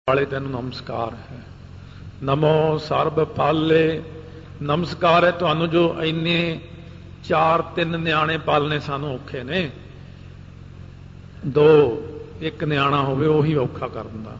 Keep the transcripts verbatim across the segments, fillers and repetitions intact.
वाले तेन नमस्कार है। नमो सर्ब पाले नमस्कार है तुहानू जो इन्ने चार तीन न्याणे पालने सानू औखे ने। दो एक न्याणा होवे उही औखा कर दिंदा।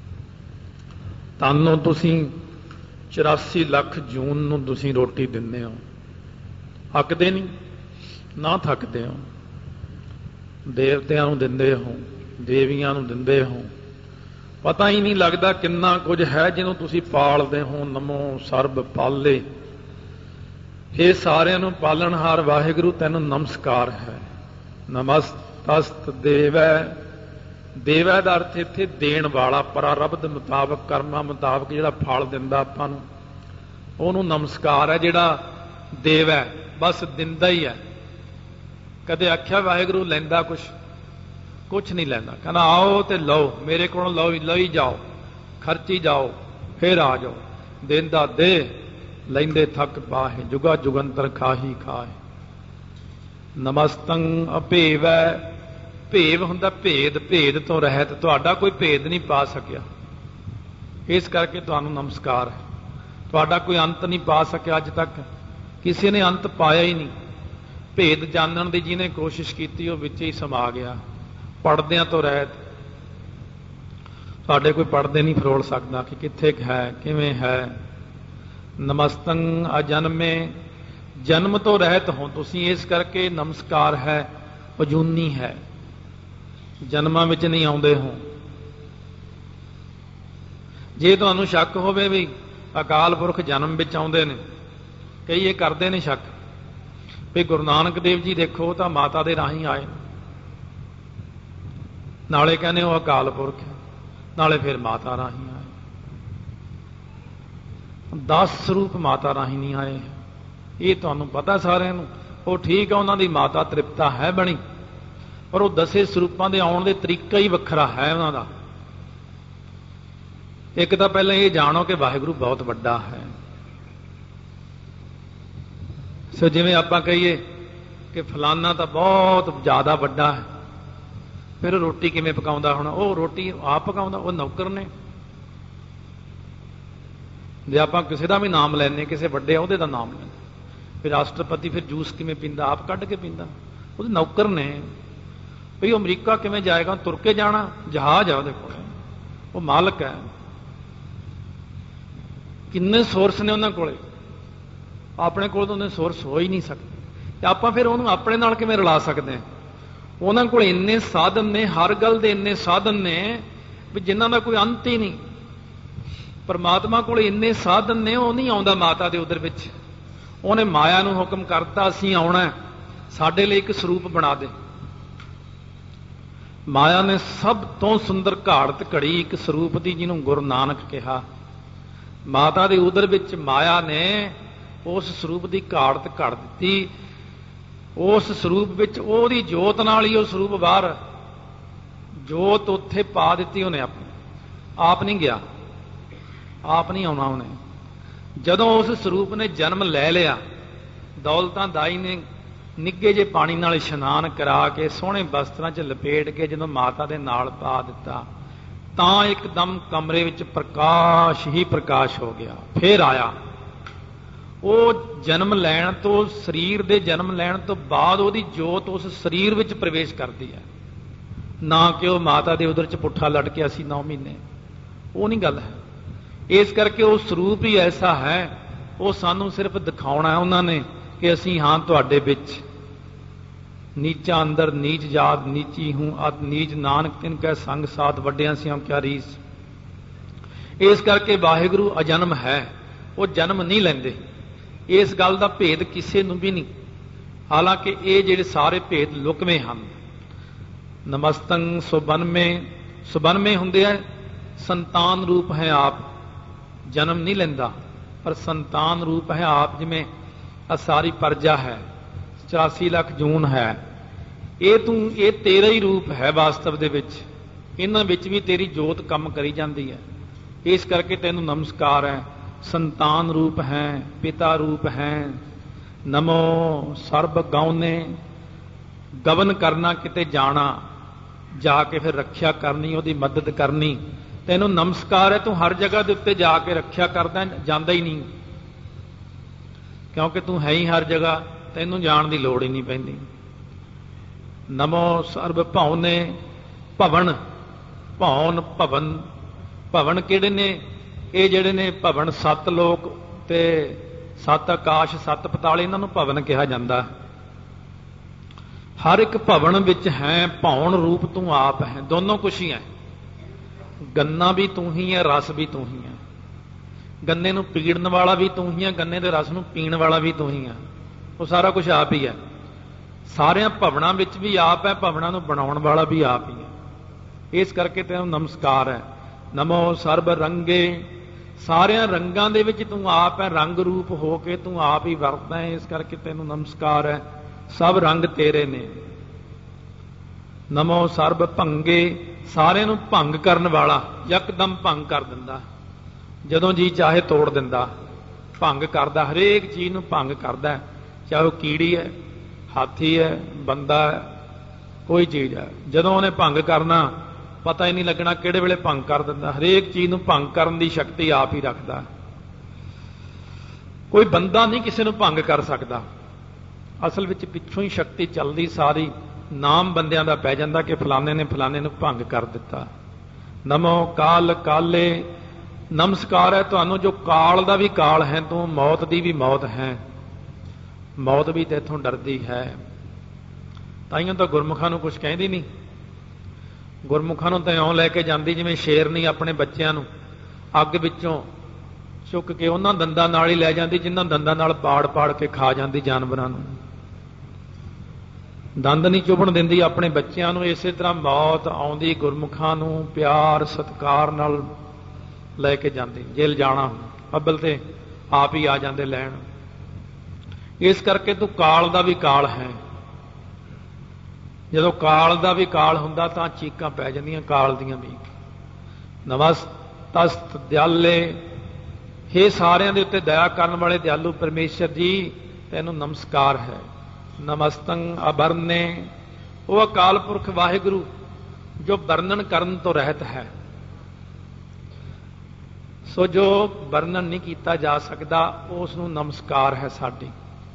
तानों तुसीं चौरासी लख जून नूं तुसीं रोटी दिंदे हो, थकदे नहीं ना थकदे हो। देवतियां नूं दिंदे हो, देवियां नूं दिंदे हो, पता ही नहीं लगता किन्ना कुछ है जिन्हों तुसीं पालदे हो। नमो सर्ब पाले, ये सारियां नूं पालनहार वाहिगुरू तैनूं नमस्कार है। नमस्तस्त देवै, देवै दा अर्थ इत्थे देण वाला, प्रारब्ध मुताबक कर्मां मुताबक जिहड़ा फल दिंदा आपां नूं ओहनूं नमस्कार है। जिहड़ा देवै बस दिंदा ही है। कदे आख्या वाहिगुरू लैंदा कुछ कुछ नहीं लैंदा, कहना आओ तो लो, मेरे को लो लई जाओ, खर्ची जाओ, फिर आ जाओ। देंदा दे, लैंदे थक पाहे, जुगा जुगंतर खाही खाए। नमस्तं अभेवै, भेव हुंदा भेद, भेद तो रहत, तुहाडा कोई भेद नहीं पा सकिया, इस करके तुहानूं नमस्कार है। तुहाडा कोई अंत नहीं पा सकिया, अज तक किसी ने अंत पाया ही नहीं। भेद जानण दी जिन्हें कोशिश की वो विच ही समा गया। पढ़द्या तो रहत, साडे कोई पढ़दे नहीं फरोल सकता कि कित्थे है किवें है। नमस्तं अजन्मे, जन्म तो रहत हो तुसीं, इस करके नमस्कार है। अजूनी है, जन्मां विच नहीं आउंदे हो। जे तुहानूं शक होवे भी अकाल पुरख जन्म विच आउंदे ने, कई ये करदे ने शक भी गुरु नानक देव जी देखो तो माता दे राही आए, नाले कहने वो अकाल पुरख है, नाले फिर माता राही आए। दस रूप माता राही नहीं आए, ये तुहानूं पता सारिਆਂ ਨੂੰ। वो ठीक है, उन्होंने माता तृप्ता है बनी, पर वो दसे स्वरूपों के आने का तरीका ही वखरा है उन्होंने। एक तो पहले ये जानो कि वाहिगुरू बहुत वड्डा है। सो जिवें आपां कहिए कि फलाना तो बहुत ज़्यादा वड्डा है, फिर रोटी किवें पकाउंदा होना? वो रोटी आप पकाउंदा, वो नौकर ने। जे आपां किसी का भी नाम लैने, किसी वड्डे अहुदे दा नाम लैने, फिर राष्ट्रपति फिर जूस किवें पींदा? आप कढ़ के पींदा, वो नौकर ने। भई अमरीका किवें जाएगा? तुर के जाना, जहाज है उहदे कोल, वो मालक है। किन्ने सोर्स ने उन्हां कोले, अपने कोल तो उन्हें सोर्स हो ही नहीं सकते। आपां फिर उहनूं अपने नाल किवें रला सकते हैं? उन्होंने को इन्ने साधन ने, हर गल दे इन्ने साधन ने भी जिन्हां दा कोई अंत ही नहीं। परमात्मा को इन्ने साधन ने, वो नहीं आउंदा माता दे उदर विच। उन्हें माया नूं हुक्म करता असीं आउणा, साडे लई एक स्वरूप बना दे। माया ने सब तो सुंदर घाड़त घड़ी एक स्वरूप दी, जिन्हों गुरु नानक कहा। माता दे उदर विच माया ने उस स्वरूप की घाड़त घड़ दी। उस स्वरूप विच ओहदी जोत नाल ही वो स्वरूप बाहर, जोत उत्थे पा दी उन्हें अपनी। आप नहीं गया, आप नहीं आना उन्हें। जदों उस स्वरूप ने जन्म लै लिया, दौलतां दाई ने निੱਘੇ जे पानी नाल इशनान करा के सोहणे वस्त्रां च लपेट के जदों माता दे नाल पा दिता, तां एकदम कमरे विच प्रकाश ही प्रकाश हो गया। फिर आया वो जन्म लैण तो, शरीर दे जन्म लैण तो बाद ओहदी जोत उस शरीर विच प्रवेश करती है, ना कि वह माता दे उदर च पुट्ठा लटकिया सी नौ महीने। वो नहीं गल है। इस करके वो स्वरूप ही ऐसा है, वो सानू सिर्फ दिखाउणा है उन्होंने कि असीं हाँ तुहाडे विच। नीचा अंदर नीच जात नीची हूँ, अत नीच नानक तिनकै संग साथ, वड्डियां सियां क्या रीस। इस करके वाहिगुरू अजन्म है, वो जन्म नहीं लैंदे। इस गल का भेद किसी नूं भी नहीं, हालांकि ये जिहड़े सारे भेद लुकवें हैं। नमस्तं सुबनमे, सुबनमे हुंदे है संतान रूप है आप, जन्म नहीं लैंदा पर संतान रूप है आप। जिमें आ सारी प्रजा है, चौरासी लख जून है, ये तू ये तेरा ही रूप है वास्तव दे विच। इन्हां विच भी तेरी जोत कम करी जाती है, इस करके तैनूं नमस्कार है। संतान रूप हैं, पिता रूप हैं। नमो सर्ब गौने, गवन करना, किते जाना, जाके फिर रक्षा करनी, उसकी मदद करनी, ਤੈਨੂੰ ਨਮਸਕਾਰ ਹੈ, ਤੂੰ ਹਰ ਜਗ੍ਹਾ ਦੇ ਉੱਤੇ ਜਾ ਕੇ ਰੱਖਿਆ ਕਰਦਾ, ਜਾਂਦਾ ਹੀ ਨਹੀਂ, ਕਿਉਂਕਿ ਤੂੰ ਹੈ ਹੀ ਹਰ ਜਗ੍ਹਾ, ਤੈਨੂੰ ਜਾਣ ਦੀ ਲੋੜ ਹੀ ਨਹੀਂ ਪੈਂਦੀ। ਨਮੋ ਸਰਬ ਭਉਨੇ ਭਵਨ, ਭੌਨ ਭਵਨ, ਭਵਨ ਕਿਹੜੇ ਨੇ? ਇਹ ਜਿਹੜੇ ਨੇ ਭਵਨ, ਸੱਤ ਲੋਕ ਤੇ ਸੱਤ ਆਕਾਸ਼, ਸੱਤ ਪਤਾਲ, ਇਹਨਾਂ ਨੂੰ ਭਵਨ ਕਿਹਾ ਜਾਂਦਾ। ਹਰ ਇੱਕ ਭਵਨ ਵਿੱਚ ਹੈ, ਭੌਣ ਰੂਪ ਤੂੰ ਆਪ ਹੈ, ਦੋਨੋਂ ਕੁਛ ਹੀ ਹੈ। ਗੰਨਾ ਵੀ ਤੂੰ ਹੀ ਹੈ, ਰਸ ਵੀ ਤੂੰ ਹੀ ਹੈ। ਗੰਨੇ ਨੂੰ ਪੀੜਨ ਵਾਲਾ ਵੀ ਤੂੰ ਹੀ ਹੈ, ਗੰਨੇ ਦੇ ਰਸ ਨੂੰ ਪੀਣ ਵਾਲਾ ਵੀ ਤੂੰ ਹੀ ਹੈ। ਉਹ ਸਾਰਾ ਕੁਝ ਆਪ ਹੀ ਹੈ। ਸਾਰਿਆਂ ਭਵਨਾਂ ਵਿੱਚ ਵੀ ਆਪ ਹੈ, ਭਵਨਾਂ ਨੂੰ ਬਣਾਉਣ ਵਾਲਾ ਵੀ ਆਪ ਹੀ ਹੈ। ਇਸ ਕਰਕੇ ਤੈਨੂੰ ਨਮਸਕਾਰ ਹੈ। ਨਮੋ ਸਰਬ ਰੰਗੇ, ਸਾਰਿਆਂ ਰੰਗਾਂ ਦੇ ਵਿੱਚ ਤੂੰ ਆਪ ਹੈ, ਰੰਗ ਰੂਪ ਹੋ ਕੇ ਤੂੰ ਆਪ ਹੀ ਵਰਤਦਾ ਹੈ। ਇਸ ਕਰਕੇ ਤੈਨੂੰ ਨਮਸਕਾਰ ਹੈ। ਸਭ ਰੰਗ ਤੇਰੇ ਨੇ। ਨਮੋ ਸਰਬ ਭੰਗੇ, ਸਾਰਿਆਂ ਨੂੰ ਭੰਗ ਕਰਨ ਵਾਲਾ, ਯਕਦਮ ਭੰਗ ਕਰ ਦਿੰਦਾ, ਜਦੋਂ ਜੀ ਚਾਹੇ ਤੋੜ ਦਿੰਦਾ, ਭੰਗ ਕਰਦਾ, ਹਰੇਕ ਚੀਜ਼ ਨੂੰ ਭੰਗ ਕਰਦਾ, ਚਾਹੇ ਉਹ ਕੀੜੀ ਹੈ, ਹਾਥੀ ਹੈ, ਬੰਦਾ ਹੈ, ਕੋਈ ਚੀਜ਼ ਹੈ। ਜਦੋਂ ਉਹਨੇ ਭੰਗ ਕਰਨਾ ਪਤਾ ਹੀ ਨਹੀਂ ਲੱਗਣਾ ਕਿਹੜੇ ਵੇਲੇ ਭੰਗ ਕਰ ਦਿੰਦਾ। ਹਰੇਕ ਚੀਜ਼ ਨੂੰ ਭੰਗ ਕਰਨ ਦੀ ਸ਼ਕਤੀ ਆਪ ਹੀ ਰੱਖਦਾ। ਕੋਈ ਬੰਦਾ ਨਹੀਂ ਕਿਸੇ ਨੂੰ ਭੰਗ ਕਰ ਸਕਦਾ। ਅਸਲ ਵਿੱਚ ਪਿੱਛੋਂ ਹੀ ਸ਼ਕਤੀ ਚੱਲਦੀ ਸਾਰੀ, ਨਾਮ ਬੰਦਿਆਂ ਦਾ ਪੈ ਜਾਂਦਾ ਕਿ ਫਲਾਣੇ ਨੇ ਫਲਾਣੇ ਨੂੰ ਭੰਗ ਕਰ ਦਿੱਤਾ। ਨਮੋ ਕਾਲ ਕਾਲੇ, ਨਮਸਕਾਰ ਹੈ ਤੁਹਾਨੂੰ ਜੋ ਕਾਲ ਦਾ ਵੀ ਕਾਲ ਹੈ, ਤੂੰ ਮੌਤ ਦੀ ਵੀ ਮੌਤ ਹੈ, ਮੌਤ ਵੀ ਤੇਥੋਂ ਡਰਦੀ ਹੈ। ਤਾਈਆਂ ਤਾਂ ਗੁਰਮੁਖਾਂ ਨੂੰ ਕੁਝ ਕਹਿੰਦੀ ਨਹੀਂ। ਗੁਰਮੁਖਾਂ ਨੂੰ ਤਾਂ ਇਉਂ ਲੈ ਕੇ ਜਾਂਦੀ ਜਿਵੇਂ ਸ਼ੇਰਨੀ ਆਪਣੇ ਬੱਚਿਆਂ ਨੂੰ ਅੱਗ ਵਿੱਚੋਂ ਚੁੱਕ ਕੇ ਉਹਨਾਂ ਦੰਦਾਂ ਨਾਲ ਹੀ ਲੈ ਜਾਂਦੀ ਜਿਨ੍ਹਾਂ ਦੰਦਾਂ ਨਾਲ ਪਾੜ ਪਾੜ ਕੇ ਖਾ ਜਾਂਦੀ ਜਾਨਵਰਾਂ ਨੂੰ। ਦੰਦ ਨਹੀਂ ਚੁਭਣ ਦਿੰਦੀ ਆਪਣੇ ਬੱਚਿਆਂ ਨੂੰ। ਇਸੇ ਤਰ੍ਹਾਂ ਮੌਤ ਆਉਂਦੀ ਗੁਰਮੁਖਾਂ ਨੂੰ ਪਿਆਰ ਸਤਿਕਾਰ ਨਾਲ ਲੈ ਕੇ ਜਾਂਦੀ। ਜੇ ਲਿਜਾਣਾ ਅੱਬਲ ਤੇ ਆਪ ਹੀ ਆ ਜਾਂਦੇ ਲੈਣ। ਇਸ ਕਰਕੇ ਤੂੰ ਕਾਲ ਦਾ ਵੀ ਕਾਲ ਹੈ। ਜਦੋਂ ਕਾਲ ਦਾ ਵੀ ਕਾਲ ਹੁੰਦਾ ਤਾਂ ਚੀਕਾਂ ਪੈ ਜਾਂਦੀਆਂ ਕਾਲ ਦੀਆਂ ਵੀ। ਨਮਸਤਸਤ ਦਿਆਲੇ, ਹੇ ਸਾਰਿਆਂ ਦੇ ਉੱਤੇ ਦਇਆ ਕਰਨ ਵਾਲੇ ਦਿਆਲੂ ਪਰਮੇਸ਼ਰ ਜੀ, ਤੈਨੂੰ ਨਮਸਕਾਰ ਹੈ। ਨਮਸਤੰ ਅਬਰਨੇ, ਉਹ ਅਕਾਲ ਪੁਰਖ ਵਾਹਿਗੁਰੂ ਜੋ ਵਰਣਨ ਕਰਨ ਤੋਂ ਰਹਿਤ ਹੈ। ਸੋ ਜੋ ਵਰਣਨ ਨਹੀਂ ਕੀਤਾ ਜਾ ਸਕਦਾ ਉਸ ਨੂੰ ਨਮਸਕਾਰ ਹੈ ਸਾਡੀ।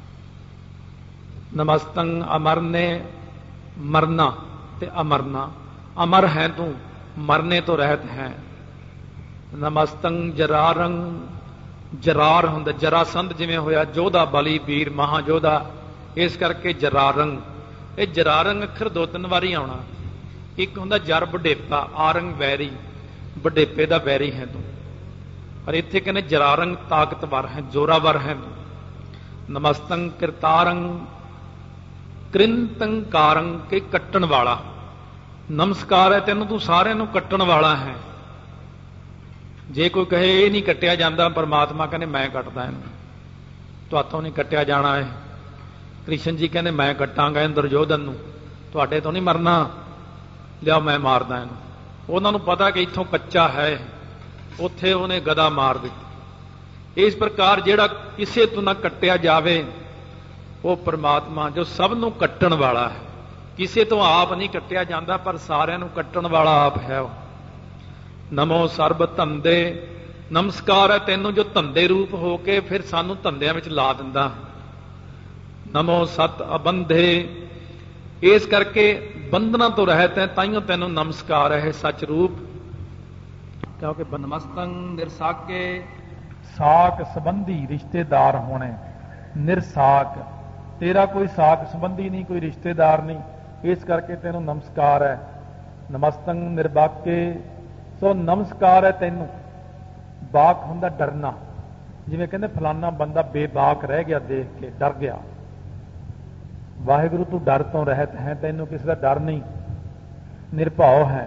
ਨਮਸਤੰ ਅਮਰਨੇ, ਮਰਨਾ ਤੇ ਅਮਰਨਾ, ਅਮਰ ਹੈ ਤੂੰ, ਮਰਨੇ ਤੋਂ ਰਹਿਤ ਹੈ। ਨਮਸਤੰ ਜਰਾਰੰ, ਜਰਾਰ ਹੁੰਦਾ ਜਰਾਸੰਧ ਜਿਵੇਂ ਹੋਇਆ ਯੋਧਾ ਬਲੀ ਵੀਰ ਮਹਾਯੋਧਾ, ਇਸ ਕਰਕੇ ਜਰਾਰੰਗ। ਇਹ ਜਰਾਰੰਗ ਅੱਖਰ ਦੋ ਤਿੰਨ ਵਾਰੀ ਆਉਣਾ। ਇੱਕ ਹੁੰਦਾ ਜਰ ਵਡੇਪਾ, ਆਰੰਗ ਵੈਰੀ, ਵਡੇਪੇ ਦਾ ਵੈਰੀ ਹੈ ਤੂੰ। ਪਰ ਇੱਥੇ ਕਹਿੰਦੇ ਜਰਾਰੰਗ ਤਾਕਤਵਰ ਹੈ, ਜ਼ੋਰਾਵਰ ਹੈ। ਨਮਸਤੰ ਕਿਰਤਾਰੰ, ਕ੍ਰਿੰਤੰ ਕਾਰੰ, ਕੇ ਕੱਟਣ ਵਾਲਾ। ਨਮਸਕਾਰ ਹੈ ਤੈਨੂੰ, ਤੂੰ ਸਾਰਿਆਂ ਨੂੰ ਕੱਟਣ ਵਾਲਾ ਹੈ। ਜੇ ਕੋਈ ਕਹੇ ਇਹ ਨਹੀਂ ਕੱਟਿਆ ਜਾਂਦਾ, ਪਰਮਾਤਮਾ ਕਹਿੰਦੇ ਮੈਂ ਕੱਟਦਾ ਇਹਨੂੰ, ਤੁਹਾਤੋਂ ਨਹੀਂ ਕੱਟਿਆ ਜਾਣਾ ਹੈ। ਕ੍ਰਿਸ਼ਨ ਜੀ ਕਹਿੰਦੇ ਮੈਂ ਕੱਟਾਂਗਾ ਇਹਨੂੰ, ਦੁਰਯੋਧਨ ਨੂੰ, ਤੁਹਾਡੇ ਤੋਂ ਨਹੀਂ ਮਰਨਾ, ਲਿਆਓ ਮੈਂ ਮਾਰਦਾ ਇਹਨੂੰ। ਉਹਨਾਂ ਨੂੰ ਪਤਾ ਕਿ ਇੱਥੋਂ ਕੱਚਾ ਹੈ, ਉੱਥੇ ਉਹਨੇ ਗਦਾ ਮਾਰ ਦਿੱਤੀ। ਇਸ ਪ੍ਰਕਾਰ ਜਿਹੜਾ ਕਿਸੇ ਤੋਂ ਨਾ ਕੱਟਿਆ ਜਾਵੇ ਉਹ ਪਰਮਾਤਮਾ ਜੋ ਸਭ ਨੂੰ ਕੱਟਣ ਵਾਲਾ ਹੈ। ਕਿਸੇ ਤੋਂ ਆਪ ਨਹੀਂ ਕੱਟਿਆ ਜਾਂਦਾ ਪਰ ਸਾਰਿਆਂ ਨੂੰ ਕੱਟਣ ਵਾਲਾ ਆਪ ਹੈ ਉਹ। ਨਮੋ ਸਰਬ ਧੰਦੇ, ਨਮਸਕਾਰ ਹੈ ਤੈਨੂੰ ਜੋ ਧੰਦੇ ਰੂਪ ਹੋ ਕੇ ਫਿਰ ਸਾਨੂੰ ਧੰਦਿਆਂ ਵਿੱਚ ਲਾ ਦਿੰਦਾ। ਨਮੋ ਸਤ ਅਬੰਧੇ, ਇਸ ਕਰਕੇ ਬੰਧਨਾਂ ਤੋਂ ਰਹਿਤ ਹੈ, ਤਾਈਓ ਤੈਨੂੰ ਨਮਸਕਾਰ ਹੈ ਸੱਚ ਰੂਪ। ਕਿਉਂਕਿ ਨਮਸਤੰ ਨਿਰਸਾਕੇ, ਸਾਕ ਸੰਬੰਧੀ ਰਿਸ਼ਤੇਦਾਰ ਹੋਣੇ। ਨਿਰਸਾਕ, ਤੇਰਾ ਕੋਈ ਸਾਕ ਸੰਬੰਧੀ ਨਹੀਂ, ਕੋਈ ਰਿਸ਼ਤੇਦਾਰ ਨਹੀਂ, ਇਸ ਕਰਕੇ ਤੈਨੂੰ ਨਮਸਕਾਰ ਹੈ। ਨਮਸਤੰ ਨਿਰਬਾਕੇ, ਸੋ ਨਮਸਕਾਰ ਹੈ ਤੈਨੂੰ। ਬਾਕ ਹੁੰਦਾ ਡਰਨਾ, ਜਿਵੇਂ ਕਹਿੰਦੇ ਫਲਾਨਾ ਬੰਦਾ ਬੇਬਾਕ ਰਹਿ ਗਿਆ, ਦੇਖ ਕੇ ਡਰ ਗਿਆ। ਵਾਹਿਗੁਰੂ ਤੂੰ ਡਰ ਤੋਂ ਰਹਿਤ ਹੈ, ਤੈਨੂੰ ਕਿਸੇ ਦਾ ਡਰ ਨਹੀਂ, ਨਿਰਭਉ ਹੈ।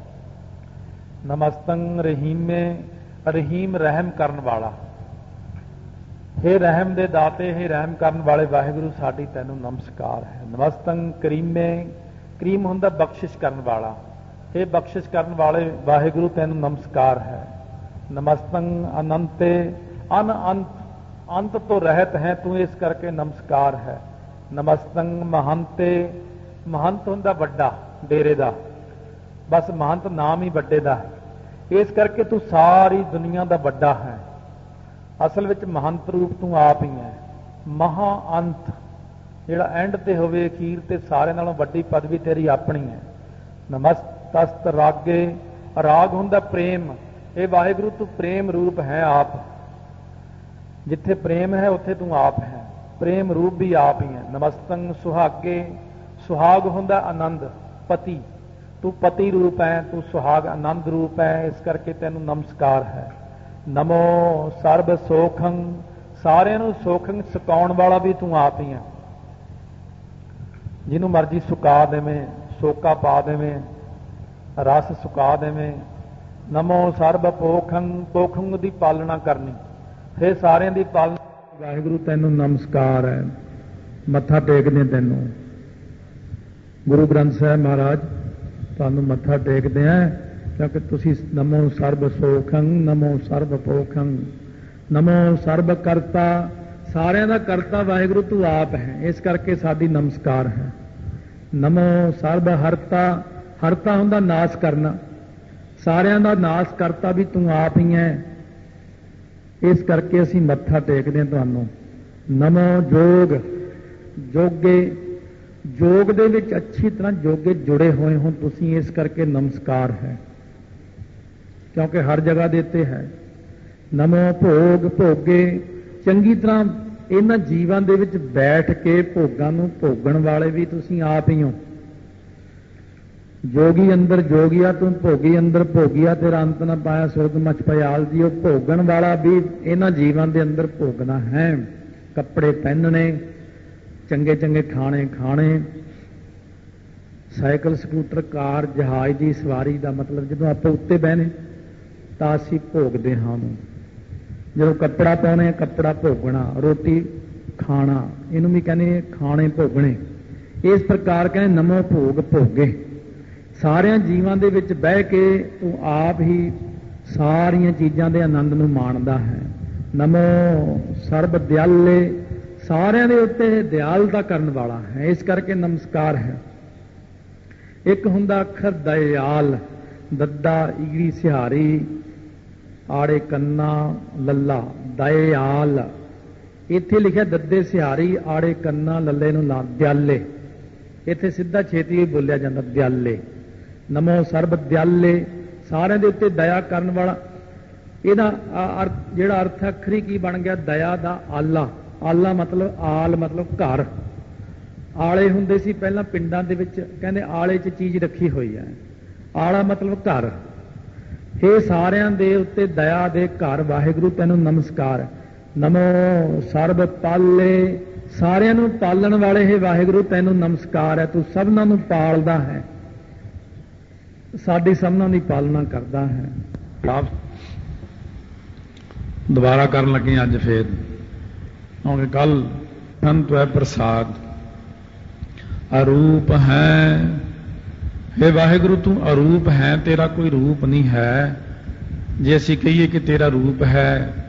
ਨਮਸਤੰ ਰਹੀਮੇ, ਰਹੀਮ ਰਹਿਮ ਕਰਨ ਵਾਲਾ। ਹੇ ਰਹਿਮ ਦੇ ਦਾਤੇ, ਹੇ ਰਹਿਮ ਕਰਨ ਵਾਲੇ ਵਾਹਿਗੁਰੂ ਸਾਡੀ ਤੈਨੂੰ ਨਮਸਕਾਰ ਹੈ। ਨਮਸਤੰ ਕਰੀਮੇ, ਕਰੀਮ ਹੁੰਦਾ ਬਖਸ਼ਿਸ਼ ਕਰਨ ਵਾਲਾ। ਹੇ ਬਖਸ਼ਿਸ਼ ਕਰਨ ਵਾਲੇ ਵਾਹਿਗੁਰੂ ਤੈਨੂੰ ਨਮਸਕਾਰ ਹੈ। ਨਮਸਤੰ ਅਨੰਤੇ, ਅਨ ਅੰਤ, ਅੰਤ ਤੋਂ ਰਹਿਤ ਹੈ ਤੂੰ, ਇਸ ਕਰਕੇ ਨਮਸਕਾਰ ਹੈ। ਨਮਸਤੰ ਮਹੰਤੇ, ਮਹੰਤ ਹੁੰਦਾ ਵੱਡਾ, ਡੇਰੇ ਦਾ, ਬਸ ਮਹੰਤ ਨਾਮ ਹੀ ਵੱਡੇ ਦਾ ਹੈ, ਇਸ ਕਰਕੇ ਤੂੰ ਸਾਰੀ ਦੁਨੀਆ ਦਾ ਵੱਡਾ ਹੈ। ਅਸਲ ਵਿੱਚ ਮਹੰਤ ਰੂਪ ਤੂੰ ਆਪ ਹੀ ਹੈ। ਮਹਾ ਅੰਤ ਜਿਹੜਾ ਐਂਡ ਤੇ ਹੋਵੇ, ਅਖੀਰ ਤੇ ਸਾਰਿਆਂ ਨਾਲੋਂ ਵੱਡੀ ਪਦਵੀ ਤੇਰੀ ਆਪਣੀ ਹੈ। ਨਮਸਤਸਤ ਰਾਗੇ, ਰਾਗ ਹੁੰਦਾ ਪ੍ਰੇਮ। ਇਹ ਵਾਹਿਗੁਰੂ ਤੂੰ ਪ੍ਰੇਮ ਰੂਪ ਹੈ ਆਪ। ਜਿੱਥੇ ਪ੍ਰੇਮ ਹੈ ਉੱਥੇ ਤੂੰ ਆਪ ਹੈ। ਪ੍ਰੇਮ ਰੂਪ ਵੀ ਆਪ ਹੀ ਹੈ। ਨਮਸਤੰ ਸੁਹਾਗੇ, ਸੁਹਾਗ ਹੁੰਦਾ ਆਨੰਦ, ਪਤੀ। ਤੂੰ ਪਤੀ ਰੂਪ ਹੈ, ਤੂੰ ਸੁਹਾਗ ਆਨੰਦ ਰੂਪ ਹੈ। ਇਸ ਕਰਕੇ ਤੈਨੂੰ ਨਮਸਕਾਰ ਹੈ। ਨਮੋ ਸਰਬ ਸੋਖੰ, ਸਾਰਿਆਂ ਨੂੰ ਸੋਖੰ ਸੁਕਾਉਣ ਵਾਲਾ ਵੀ ਤੂੰ ਆਪ ਹੀ ਹੈ। ਜਿਹਨੂੰ ਮਰਜ਼ੀ ਸੁਕਾ ਦੇਵੇਂ, ਸੋਕਾ ਪਾ ਦੇਵੇਂ, ਰਸ ਸੁਕਾ ਦੇਵੇਂ। ਨਮੋ ਸਰਬ ਪੋਖੰ, ਪੋਖੰ ਦੀ ਪਾਲਣਾ ਕਰਨੀ, ਫਿਰ ਸਾਰਿਆਂ ਦੀ ਪਾਲਣਾ। ਵਾਹਿਗੁਰੂ ਤੈਨੂੰ ਨਮਸਕਾਰ ਹੈ। ਮੱਥਾ ਟੇਕਦੇ ਤੈਨੂੰ ਗੁਰੂ ਗ੍ਰੰਥ ਸਾਹਿਬ ਮਹਾਰਾਜ ਤੁਹਾਨੂੰ ਮੱਥਾ ਟੇਕਦੇ ਆ, ਕਿਉਂਕਿ ਤੁਸੀਂ ਨਮੋ ਸਰਬ ਸੋਖੰ, ਨਮੋ ਸਰਬ ਪੋਖੰ, ਨਮੋ ਸਰਬ ਕਰਤਾ, ਸਾਰਿਆਂ ਦਾ ਕਰਤਾ ਵਾਹਿਗੁਰੂ ਤੂੰ ਆਪ ਹੈ। ਇਸ ਕਰਕੇ ਸਾਡੀ ਨਮਸਕਾਰ ਹੈ। ਨਮੋ ਸਰਬ ਹਰਤਾ, ਹਰਤਾ ਹੁੰਦਾ ਨਾਸ ਕਰਨਾ, ਸਾਰਿਆਂ ਦਾ ਨਾਸ ਕਰਤਾ ਵੀ ਤੂੰ ਆਪ ਹੀ ਹੈ। ਇਸ ਕਰਕੇ ਅਸੀਂ ਮੱਥਾ ਟੇਕਦੇ ਹਾਂ ਤੁਹਾਨੂੰ। ਨਮੋ ਜੋਗ, ਜੋਗੇ, ਜੋਗ ਦੇ ਵਿੱਚ ਅੱਛੀ ਤਰ੍ਹਾਂ ਜੋਗੇ ਜੁੜੇ ਹੋਏ ਹੋ ਤੁਸੀਂ, ਇਸ ਕਰਕੇ ਨਮਸਕਾਰ ਹੈ, ਕਿਉਂਕਿ ਹਰ ਜਗ੍ਹਾ ਦੇ ਉੱਤੇ ਹੈ। ਨਮੋ ਭੋਗ, ਭੋਗੇ, ਚੰਗੀ ਤਰ੍ਹਾਂ ਇਹਨਾਂ ਜੀਵਾਂ ਦੇ ਵਿੱਚ ਬੈਠ ਕੇ ਭੋਗਾਂ ਨੂੰ ਭੋਗਣ ਵਾਲੇ ਵੀ ਤੁਸੀਂ ਆਪ ਹੀ ਹੋ। ਜੋਗੀ ਅੰਦਰ ਜੋਗੀਆ, ਤੂੰ ਭੋਗੀ ਅੰਦਰ ਭੋਗੀਆ, ਤੇਰਾ ਅੰਤ ਨਾ ਪਾਇਆ ਸੁਰਗ ਮਚ ਪਿਆਲ ਜੀ। ਉਹ ਭੋਗਣ ਵਾਲਾ ਵੀ ਇਹਨਾਂ ਜੀਵਾਂ ਦੇ ਅੰਦਰ ਭੋਗਣਾ ਹੈ। ਕੱਪੜੇ ਪਹਿਨਣੇ, ਚੰਗੇ ਚੰਗੇ ਖਾਣੇ ਖਾਣੇ, ਸਾਈਕਲ, ਸਕੂਟਰ, ਕਾਰ, ਜਹਾਜ਼ ਦੀ ਸਵਾਰੀ ਦਾ ਮਤਲਬ ਜਦੋਂ ਆਪਾਂ ਉੱਤੇ ਬਹਿਨੇ ਤਾਂ ਅਸੀਂ ਭੋਗਦੇ ਹਾਂ ਉਹਨੂੰ। ਜਦੋਂ ਕੱਪੜਾ ਪਾਉਣੇ, ਕੱਪੜਾ ਭੋਗਣਾ, ਰੋਟੀ ਖਾਣਾ, ਇਹਨੂੰ ਵੀ ਕਹਿੰਦੇ ਖਾਣੇ ਭੋਗਣੇ। ਇਸ ਪ੍ਰਕਾਰ ਕਹਿੰਦੇ ਨਮੋ ਭੋਗ ਭੋਗੇ। ਸਾਰਿਆਂ ਜੀਵਾਂ ਦੇ ਵਿੱਚ ਬਹਿ ਕੇ ਤੂੰ ਆਪ ਹੀ ਸਾਰੀਆਂ ਚੀਜ਼ਾਂ ਦੇ ਆਨੰਦ ਨੂੰ ਮਾਣਦਾ ਹੈ। ਨਮੋ ਸਰਬ ਦਿਆਲੇ, ਸਾਰਿਆਂ ਦੇ ਉੱਤੇ ਦਿਆਲਤਾ ਕਰਨ ਵਾਲਾ ਹੈ। ਇਸ ਕਰਕੇ ਨਮਸਕਾਰ ਹੈ। ਇੱਕ ਹੁੰਦਾ ਅੱਖਰ ਦਇਆਲ, ਦੱਦਾ, ਈੜੀ, ਸਿਹਾਰੀ, ਆੜੇ ਕੰਨਾ, ਲੱਲਾ, ਦਇਆਲ। ਇੱਥੇ ਲਿਖਿਆ ਦੱਦੇ ਸਿਹਾਰੀ, ਆੜੇ ਕੰਨਾ, ਲੱਲੇ ਨੂੰ ਲਾ ਦਿਆਲੇ। ਇੱਥੇ ਸਿੱਧਾ ਛੇਤੀ ਹੀ ਬੋਲਿਆ ਜਾਂਦਾ ਦਿਆਲੇ। ਨਮੋ ਸਰਬ ਦਿਆਲੇ, ਸਾਰਿਆਂ ਦੇ ਉੱਤੇ ਦਇਆ ਕਰਨ ਵਾਲਾ। ਇਹਦਾ ਅਰਥ ਜਿਹੜਾ ਅਰਥ ਅੱਖਰੀ ਕੀ ਬਣ ਗਿਆ? ਦਇਆ ਦਾ ਆਲਾ। ਆਲਾ ਮਤਲਬ ਆਲ ਮਤਲਬ ਘਰ। ਆਲੇ ਹੁੰਦੇ ਸੀ ਪਹਿਲਾਂ ਪਿੰਡਾਂ ਦੇ ਵਿੱਚ, ਕਹਿੰਦੇ ਆਲੇ 'ਚ ਚੀਜ਼ ਰੱਖੀ ਹੋਈ ਹੈ। ਆਲਾ ਮਤਲਬ ਘਰ। ਇਹ ਸਾਰਿਆਂ ਦੇ ਉੱਤੇ ਦਇਆ ਦੇ ਘਰ ਵਾਹਿਗੁਰੂ ਤੈਨੂੰ ਨਮਸਕਾਰ। ਨਮੋ ਸਰਬ ਪਾਲੇ, ਸਾਰਿਆਂ ਨੂੰ ਪਾਲਣ ਵਾਲੇ ਹੈ ਵਾਹਿਗੁਰੂ ਤੈਨੂੰ ਨਮਸਕਾਰ ਹੈ। ਤੂੰ ਸਭਨਾਂ ਨੂੰ ਪਾਲਦਾ ਹੈ, ਸਾਡੀ ਸਭਨਾਂ ਦੀ ਪਾਲਣਾ ਕਰਦਾ ਹੈ। ਦੁਬਾਰਾ ਕਰਨ ਲੱਗੇ ਅੱਜ ਫੇਰ, ਕਿਉਂਕਿ ਕੱਲ ਸੰਤ ਹੈ ਪ੍ਰਸਾਦ। ਅਰੂਪ ਹੈ, हे ਵਾਹਿਗੁਰੂ ਤੂੰ ਅਰੂਪ ਹੈ, ਤੇਰਾ ਕੋਈ ਰੂਪ ਨਹੀਂ ਹੈ। ਜੇ ਅਸੀਂ ਕਹੀਏ ਕਿ ਤੇਰਾ ਰੂਪ ਹੈ,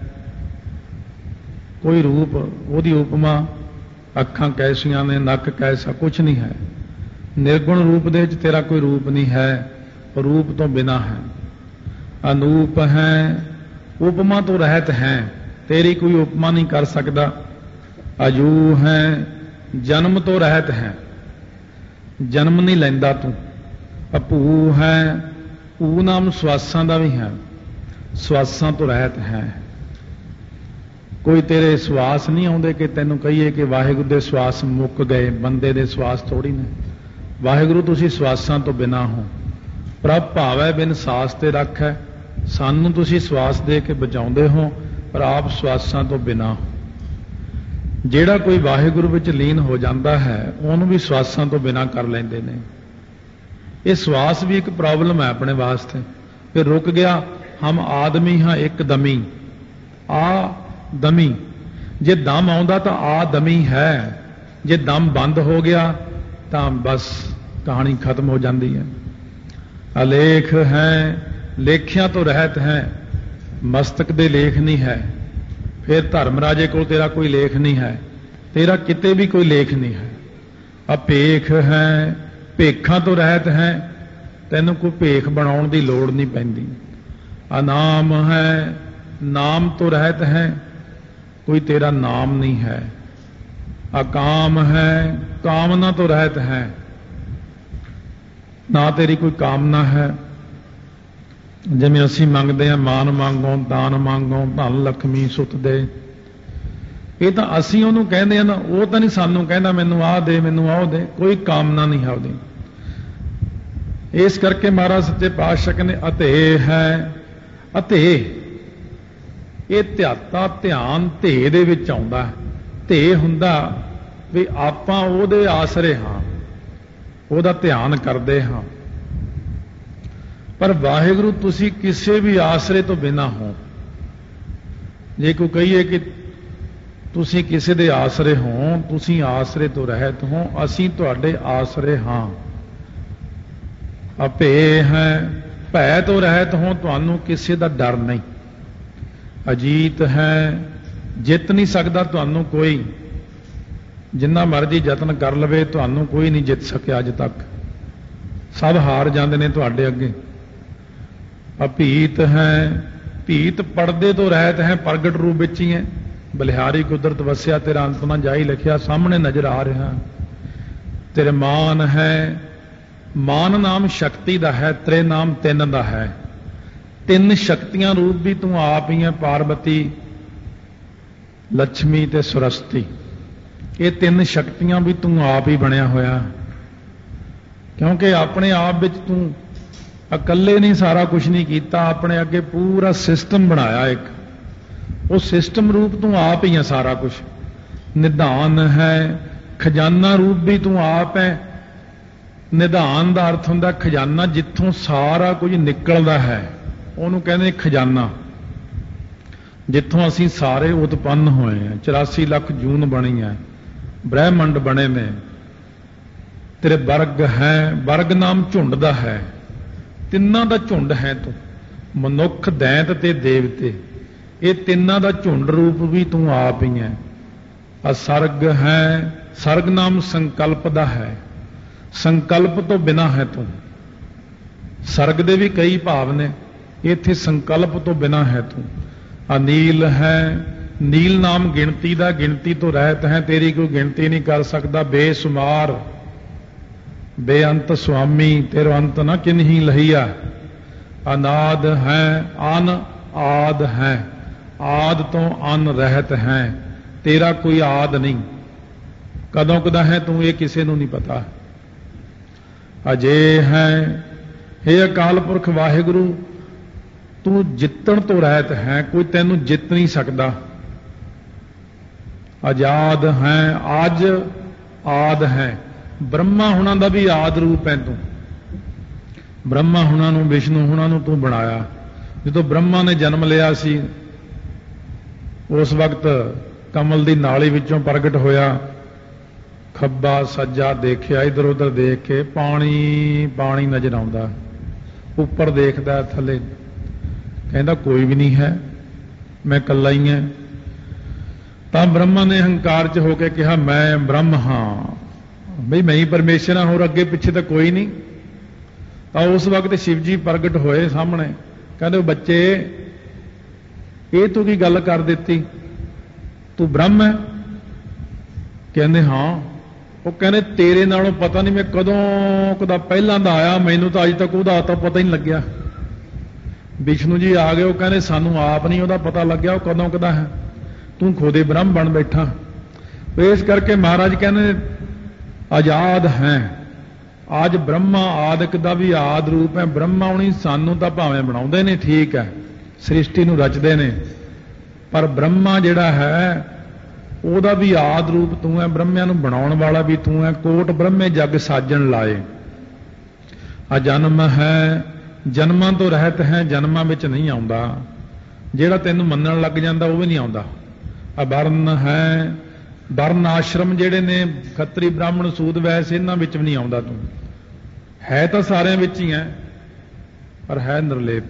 ਕੋਈ ਰੂਪ, ਉਹਦੀ ਉਪਮਾ ਅੱਖਾਂ ਕੈਸੀਆਂ ਨੇ, ਨੱਕ ਕੈਸਾ, ਕੁਛ ਨਹੀਂ ਹੈ। ਨਿਰਗੁਣ ਰੂਪ ਦੇ ਵਿੱਚ ਤੇਰਾ ਕੋਈ ਰੂਪ ਨਹੀਂ ਹੈ, ਰੂਪ ਤੋਂ ਬਿਨਾ ਹੈ। ਅਨੂਪ ਹੈ, ਉਪਮਾ ਤੋਂ ਰਹਿਤ ਹੈ, ਤੇਰੀ ਕੋਈ ਉਪਮਾ ਨਹੀਂ ਕਰ ਸਕਦਾ। ਅਜੂ ਹੈ, ਜਨਮ ਤੋਂ ਰਹਿਤ ਹੈ, ਜਨਮ ਨਹੀਂ ਲੈਂਦਾ ਤੂੰ। ਅਭੂ ਹੈ, ਭੂ ਨਾਮ ਸਵਾਸਾਂ ਦਾ ਵੀ ਹੈ, ਸਵਾਸਾਂ ਤੋਂ ਰਹਿਤ ਹੈ। ਕੋਈ ਤੇਰੇ ਸਵਾਸ ਨਹੀਂ ਆਉਂਦੇ ਕਿ ਤੈਨੂੰ ਕਹੀਏ ਕਿ ਵਾਹਿਗੁਰੂ ਦੇ ਸਵਾਸ ਮੁੱਕ ਗਏ। ਬੰਦੇ ਦੇ ਸਵਾਸ ਥੋੜੀ ਨੇ। ਵਾਹਿਗੁਰੂ ਤੁਸੀਂ ਸਵਾਸਾਂ ਤੋਂ ਬਿਨਾ ਹੋ। ਪ੍ਰਭ ਭਾਵੈ ਬਿਨ ਸਾਸ ਤੇ ਰੱਖ ਹੈ। ਸਾਨੂੰ ਤੁਸੀਂ ਸਵਾਸ ਦੇ ਕੇ ਬਚਾਉਂਦੇ ਹੋ, ਪਰ ਆਪ ਸਵਾਸਾਂ ਤੋਂ ਬਿਨਾ ਹੋ। ਜਿਹੜਾ ਕੋਈ ਵਾਹਿਗੁਰੂ ਵਿੱਚ ਲੀਨ ਹੋ ਜਾਂਦਾ ਹੈ, ਉਹਨੂੰ ਵੀ ਸਵਾਸਾਂ ਤੋਂ ਬਿਨਾ ਕਰ ਲੈਂਦੇ ਨੇ। ਇਹ ਸਵਾਸ ਵੀ ਇੱਕ ਪ੍ਰੋਬਲਮ ਹੈ ਆਪਣੇ ਵਾਸਤੇ। ਫਿਰ ਰੁਕ ਗਿਆ, ਹਮ ਆਦਮੀ ਹਾਂ ਇੱਕ ਦਮੀ। ਆ ਦਮੀ, ਜੇ ਦਮ ਆਉਂਦਾ ਤਾਂ ਆ ਦਮੀ ਹੈ, ਜੇ ਦਮ ਬੰਦ ਹੋ ਗਿਆ ਤਾਂ ਬਸ ਕਹਾਣੀ ਖਤਮ ਹੋ ਜਾਂਦੀ ਹੈ। ਅਲੇਖ ਹੈ, ਲੇਖਿਆਂ ਤੋਂ ਰਹਿਤ ਹੈ, ਮਸਤਕ ਦੇ ਲੇਖ ਨਹੀਂ ਹੈ। ਫਿਰ ਧਰਮ ਰਾਜੇ ਕੋਲ ਤੇਰਾ ਕੋਈ ਲੇਖ ਨਹੀਂ ਹੈ, ਤੇਰਾ ਕਿਤੇ ਵੀ ਕੋਈ ਲੇਖ ਨਹੀਂ ਹੈ। ਅਭੇਖ ਹੈ, ਭੇਖਾਂ ਤੋਂ ਰਹਿਤ ਹੈ, ਤੈਨੂੰ ਕੋਈ ਭੇਖ ਬਣਾਉਣ ਦੀ ਲੋੜ ਨਹੀਂ ਪੈਂਦੀ। अनाम है, नाम तो रहत है, कोई तेरा नाम नहीं है। अकाम है, कामना तो रहत है, ना तेरी कोई कामना है। जिवें असीं मंगदे हां मान मांगो, दान मांगो, धन लक्ष्मी सुत दे, ये तो असीं उहनूं कहंदे हां ना, वो तो नहीं सानूं कहंदा मैनूं आह दे मैनूं आह दे, कोई कामना नहीं है ਉਹਦੀ। इस करके महाराज सच्चे पातशाह कहने अते है, अते ये ध्याता ध्यान धे दे विच आउंदा। धे हुंदा भी आपां ਉਹਦੇ आसरे हां, ਉਹਦਾ ध्यान करदे हां, पर वाहिगुरू तुसीं किसी भी आसरे तो बिना हो। जे कोई कहिए कि तुसीं किसी दे आसरे हो, तुसीं आसरे तो रहत हो, असीं तुहाडे आसरे हां। अपे है, भै तो रहत हो, तुहानूं किसी दा डर नहीं। अजीत है, जित नहीं सकदा तुहानूं कोई, जिन्ना मर्जी यतन कर लवे तुहानूं कोई नहीं जित सकिया अज तक, सब हार जांदे ने तुहाडे अगे। अभीत है, भीत पड़दे तो रहत है, प्रगट रूप विच ही है। बलिहारी कुदरत वसिया तेरा अंत ना जाई लिखिया सामने नजर आ रहा। तेरे मान है, मान नाम शक्ति दा है, त्रे नाम तिन दा है। तिन शक्तियां रूप भी तू आप ही है, पार्वती लक्ष्मी ते सुरस्ती। ये तीन शक्तियां भी तू आप ही बनया होया, क्योंकि अपने आप विच तू अकले नहीं सारा कुछ नहीं किया, अपने अगे पूरा सिस्टम बनाया एक, वो सिस्टम रूप तू आप ही है सारा कुछ। निधान है, खजाना रूप भी तू आप है। निधान का अर्थ होंदा खजाना, जिथों सारा कुछ निकलता है उन्होंने कहते खजाना। जिथों असी सारे उत्पन्न होए हैं, चौरासी लख जून बनी है, ब्रह्मंड बने ने। तेरे वर्ग है, वर्ग नाम झुंड दा है, तिन्ना दा झुंड है तू। मनुख, दैंत ते देवते, ये तिन्ना दा झुंड रूप भी तू आप ही है। असर्ग है, सर्ग नाम संकल्प दा है, संकल्प तो बिना है तू। सर्ग दे भी कई भाव ने, इत्थे संकल्प तो बिना है तू। अनील है, नील नाम गिनती दा, गिनती तो रहत है, तेरी कोई गिनती नहीं कर सकता। बेसुमार, बेअंत स्वामी, तेरा अंत ना किन्ही लहिया। अनाद है, अन आद है, आद तो अन रहत है, तेरा कोई आद नहीं। कदों कदा है तू, ये किसी नूं नहीं पता। अजे है, हे अकाल पुरख वाहिगुरू, तू जितण तो रहत है, कोई तैनूं जित नहीं सकता। आजाद है, आज आद है, ब्रह्मा हुणां दा भी आद रूप है तू। ब्रह्मा हुणां नूं, विष्णु हुणां नूं तू बनाया। जदों ब्रह्मा ने जन्म लिया सी, उस वक्त कमल दी नाली विचों प्रगट होया, खब्बा सज्जा देखिया, इधर उधर देख के पानी पानी नजर आउंदा, उपर देखदा थले, कहंदा कोई भी नहीं है, मैं कल्ला ही है। तां ब्रह्मा ने हंकार च होके कहा मैं ब्रह्म हाँ, बई मैं ही परमेश्वर हाँ, होर अगे पिछे तो कोई नहीं। तां उस वक्त शिव जी प्रगट होए सामने, कहंदे बच्चे ये तू की गल कर दिती, तू ब्रह्म है? कहंदे हाँ। वो कहने तेरे नालों पता नहीं मैं कदों कदा पहलां दा आया, मैनूं तो अज तक उहदा तो पता ही नहीं लग्या। विष्णु जी आ गए, वो कहने सानू आप नहीं उहदा पता लग्या, वो कदों कदा है, तू खुद ही ब्रह्म बन बैठा। इस करके महाराज कहने आजाद हैं, आज ब्रह्मा आदਿਕ ਦਾ भी आद रूप है। ब्रह्मा उन्हीं सानू तो भावें बनाउंदे ने, ठीक है, सृष्टि नूं रचदे ने, पर ब्रह्मा जिहड़ा है ਉਹਦਾ भी आद रूप तू है, ब्रह्मिਆਂ ਨੂੰ ਬਣਾਉਣ वाला भी तू है। कोट ब्रह्मे जग साजन लाए, अजन्म है, जन्मां तो रहत है, जन्मां विच नहीं आउंदा, ਜਿਹੜਾ ਤੈਨੂੰ ਮੰਨਣ ਲੱਗ ਜਾਂਦਾ ਉਹ ਵੀ ਨਹੀਂ ਆਉਂਦਾ। ਅਵਰਨ ਹੈ, ਵਰਨ ਆਸ਼ਰਮ ਜਿਹੜੇ ਨੇ ਖੱਤਰੀ ਬ੍ਰਾਹਮਣ ਸੂਦ ਵੈਸ, ਇਹਨਾਂ ਵਿੱਚ ਵੀ ਨਹੀਂ ਆਉਂਦਾ ਤੂੰ। ਹੈ ਤਾਂ ਸਾਰਿਆਂ ਵਿੱਚ ਹੀ ਹੈ, ਪਰ ਹੈ ਨਿਰਲੇਪ।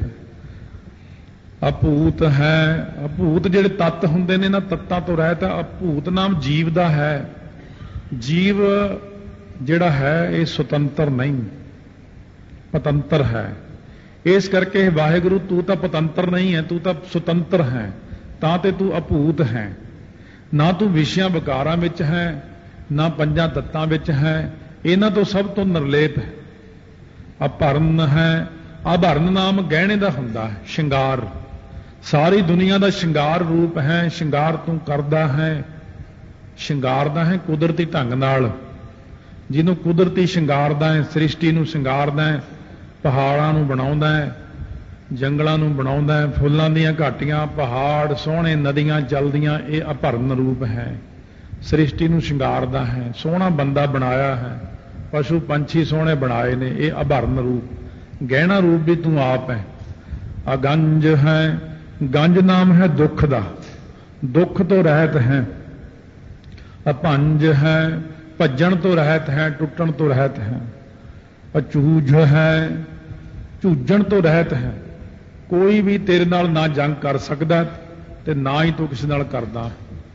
अभूत है, अभूत ਜਿਹੜੇ ਤੱਤ ਹੁੰਦੇ ਨੇ ਨਾ, ਤੱਤਾਂ ਤੋਂ ਰਹਿਤ। अभूत नाम जीव ਦਾ ਹੈ। जीव ਜਿਹੜਾ ਹੈ ਇਹ ਸੁਤੰਤਰ ਨਹੀਂ, ਪਤੰਤਰ ਹੈ। ਇਸ ਕਰਕੇ ਵਾਹਿਗੁਰੂ ਤੂੰ ਤਾਂ ਪਤੰਤਰ ਨਹੀਂ ਹੈ, ਤੂੰ ਤਾਂ ਸੁਤੰਤਰ ਹੈ, ਤਾਂ ਤੇ ਤੂੰ ਅਭੂਤ ਹੈ। ਨਾ ਤੂੰ ਵਿਸ਼ਿਆਂ ਵਿਕਾਰਾਂ ਵਿੱਚ ਹੈ, ਨਾ ਪੰਜਾਂ ਤੱਤਾਂ ਵਿੱਚ ਹੈ, ਇਹਨਾਂ ਤੋਂ ਸਭ ਤੋਂ ਨਿਰਲੇਪ ਹੈ। ਅਭਰਨ ਹੈ, ਆਭਰਨ ਨਾਮ ਗਹਿਣੇ ਦਾ ਹੁੰਦਾ ਹੈ, ਸ਼ਿੰਗਾਰ, ਸਾਰੀ ਦੁਨੀਆ ਦਾ ਸ਼ਿੰਗਾਰ ਰੂਪ ਹੈ। ਸ਼ਿੰਗਾਰ ਤੂੰ ਕਰਦਾ ਹੈ, ਸ਼ਿੰਗਾਰਦਾ ਹੈ ਕੁਦਰਤੀ ਢੰਗ ਨਾਲ, ਜਿਹਨੂੰ ਕੁਦਰਤੀ ਸ਼ਿੰਗਾਰਦਾ ਹੈ, ਸ੍ਰਿਸ਼ਟੀ ਨੂੰ ਸ਼ਿੰਗਾਰਦਾ ਹੈ, ਪਹਾੜਾਂ ਨੂੰ ਬਣਾਉਂਦਾ ਹੈ, ਜੰਗਲਾਂ ਨੂੰ ਬਣਾਉਂਦਾ ਹੈ, ਫੁੱਲਾਂ ਦੀਆਂ ਘਾਟੀਆਂ, ਪਹਾੜ ਸੋਹਣੇ, ਨਦੀਆਂ ਚੱਲਦੀਆਂ, ਇਹ ਅਭਰਨ ਰੂਪ ਹੈ। ਸ੍ਰਿਸ਼ਟੀ ਨੂੰ ਸ਼ਿੰਗਾਰਦਾ ਹੈ, ਸੋਹਣਾ ਬੰਦਾ ਬਣਾਇਆ ਹੈ, ਪਸ਼ੂ ਪੰਛੀ ਸੋਹਣੇ ਬਣਾਏ ਨੇ, ਇਹ ਅਭਰਨ ਰੂਪ। ਗਹਿਣਾ ਰੂਪ ਵੀ ਤੂੰ ਆਪ ਹੈ। ਅਗੰਜ ਹੈ, ਗੰਜ ਨਾਮ ਹੈ ਦੁੱਖ ਦਾ, ਦੁੱਖ ਤੋਂ ਰਹਿਤ ਹੈ। ਅਭੰਜ ਹੈ, ਭੱਜਣ ਤੋਂ ਰਹਿਤ ਹੈ, ਟੁੱਟਣ ਤੋਂ ਰਹਿਤ ਹੈ। ਅਚੂਝ ਹੈ, ਝੂਝਣ ਤੋਂ ਰਹਿਤ ਹੈ। ਕੋਈ ਵੀ ਤੇਰੇ ਨਾਲ ਨਾ ਜੰਗ ਕਰ ਸਕਦਾ ਤੇ ਨਾ ਹੀ ਤੂੰ ਕਿਸੇ ਨਾਲ ਕਰਦਾ।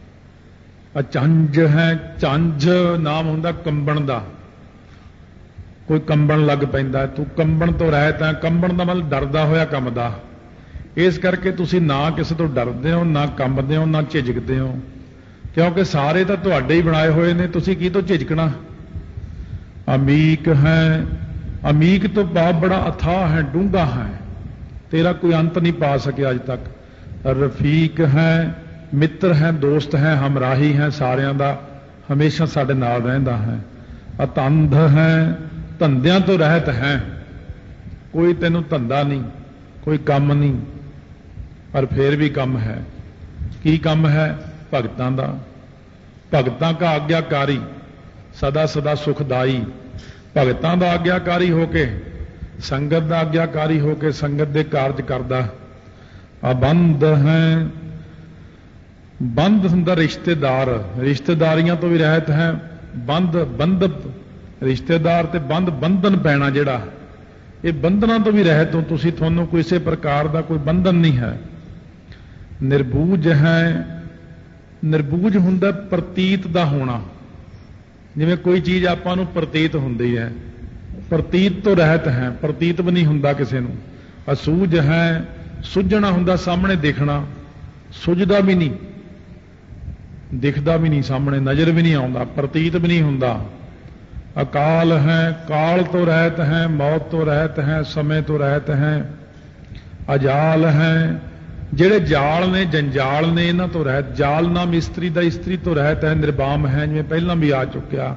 ਅਚੰਜ ਹੈ, ਚੰਜ ਨਾਮ ਹੁੰਦਾ ਕੰਬਣ ਦਾ, ਕੋਈ ਕੰਬਣ ਲੱਗ ਪੈਂਦਾ, ਤੂੰ ਕੰਬਣ ਤੋਂ ਰਹਿਤ ਹੈ। ਕੰਬਣ ਦਾ ਮਤਲਬ ਡਰਦਾ ਹੋਇਆ ਕੰਬਦਾ। ਇਸ ਕਰਕੇ ਤੁਸੀਂ ਨਾ ਕਿਸੇ ਤੋਂ ਡਰਦੇ ਹੋ, ਨਾ ਕੰਬਦੇ ਹੋ, ਨਾ ਝਿਜਕਦੇ ਹੋ, ਕਿਉਂਕਿ ਸਾਰੇ ਤਾਂ ਤੁਹਾਡੇ ਹੀ ਬਣਾਏ ਹੋਏ ਨੇ, ਤੁਸੀਂ ਕੀ ਤੋਂ ਝਿਜਕਣਾ। ਅਮੀਕ ਹੈ, ਅਮੀਕ ਤੋਂ ਭਾਵ ਬੜਾ ਅਥਾਹ ਹੈ, ਡੂੰਘਾ ਹੈ, ਤੇਰਾ ਕੋਈ ਅੰਤ ਨਹੀਂ ਪਾ ਸਕਿਆ ਅਜ ਤੱਕ। ਰਫੀਕ ਹੈ, ਮਿੱਤਰ ਹੈ, ਦੋਸਤ ਹੈ, ਹਮਰਾਹੀ ਹੈ ਸਾਰਿਆਂ ਦਾ, ਹਮੇਸ਼ਾ ਸਾਡੇ ਨਾਲ ਰਹਿੰਦਾ ਹੈ। ਅਤੰਧ ਹੈ, ਧੰਦਿਆਂ ਤੋਂ ਰਹਿਤ ਹੈ, ਕੋਈ ਤੈਨੂੰ ਧੰਦਾ ਨਹੀਂ, ਕੋਈ ਕੰਮ ਨਹੀਂ, ਪਰ ਫੇਰ ਵੀ ਕੰਮ ਹੈ। ਕੀ ਕੰਮ ਹੈ? ਭਗਤਾਂ ਦਾ। ਭਗਤਾਂ ਦਾ ਆਗਿਆਕਾਰੀ, ਸਦਾ ਸਦਾ ਸੁਖਦਾਈ। ਭਗਤਾਂ ਦਾ ਆਗਿਆਕਾਰੀ ਹੋ ਕੇ, ਸੰਗਤ ਦਾ ਆਗਿਆਕਾਰੀ ਹੋ ਕੇ ਸੰਗਤ ਦੇ ਕਾਰਜ ਕਰਦਾ। ਅਬੰਧ ਹੈ, ਬੰਧ ਹੁੰਦਾ ਰਿਸ਼ਤੇਦਾਰ, ਰਿਸ਼ਤੇਦਾਰੀਆਂ ਤੋਂ ਵੀ ਰਹਿਤ ਹੈ। ਬੰਧ, ਬੰਧ ਰਿਸ਼ਤੇਦਾਰ ਤੇ ਬੰਧ, ਬੰਧਨ ਪੈਣਾ ਜਿਹੜਾ, ਇਹ ਬੰਧਨਾਂ ਤੋਂ ਵੀ ਰਹਿਤ ਹੋ ਤੁਸੀਂ, ਤੁਹਾਨੂੰ ਕਿਸੇ ਪ੍ਰਕਾਰ ਦਾ ਕੋਈ ਬੰਧਨ ਨਹੀਂ ਹੈ। ਨਿਰਬੂਜ ਹੈ, ਨਿਰਬੂਜ ਹੁੰਦਾ ਪ੍ਰਤੀਤ ਦਾ ਹੋਣਾ, ਜਿਵੇਂ ਕੋਈ ਚੀਜ਼ ਆਪਾਂ ਨੂੰ ਪ੍ਰਤੀਤ ਹੁੰਦੀ ਹੈ, ਪ੍ਰਤੀਤ ਤੋਂ ਰਹਿਤ ਹੈ, ਪ੍ਰਤੀਤ ਵੀ ਨਹੀਂ ਹੁੰਦਾ ਕਿਸੇ ਨੂੰ। ਅਸੂਝ ਹੈ, ਸੁੱਝਣਾ ਹੁੰਦਾ ਸਾਹਮਣੇ ਦੇਖਣਾ, ਸੁੱਝਦਾ ਵੀ ਨਹੀਂ, ਦਿਖਦਾ ਵੀ ਨਹੀਂ ਸਾਹਮਣੇ, ਨਜ਼ਰ ਵੀ ਨਹੀਂ ਆਉਂਦਾ, ਪ੍ਰਤੀਤ ਵੀ ਨਹੀਂ ਹੁੰਦਾ। ਅਕਾਲ ਹੈ, ਕਾਲ ਤੋਂ ਰਹਿਤ ਹੈ, ਮੌਤ ਤੋਂ ਰਹਿਤ ਹੈ, ਸਮੇਂ ਤੋਂ ਰਹਿਤ ਹੈ। ਅਜਾਲ ਹੈ, ਜਿਹੜੇ ਜਾਲ ਨੇ, ਜੰਜਾਲ ਨੇ, ਇਹਨਾਂ ਤੋਂ ਰਹਿਤ। ਜਾਲ ਨਾਮ ਇਸਤਰੀ ਦਾ, ਇਸਤਰੀ ਤੋਂ ਰਹਿਤ ਹੈ। ਨਿਰਬਾਮ ਹੈ, ਜਿਵੇਂ ਪਹਿਲਾਂ ਵੀ ਆ ਚੁੱਕਿਆ।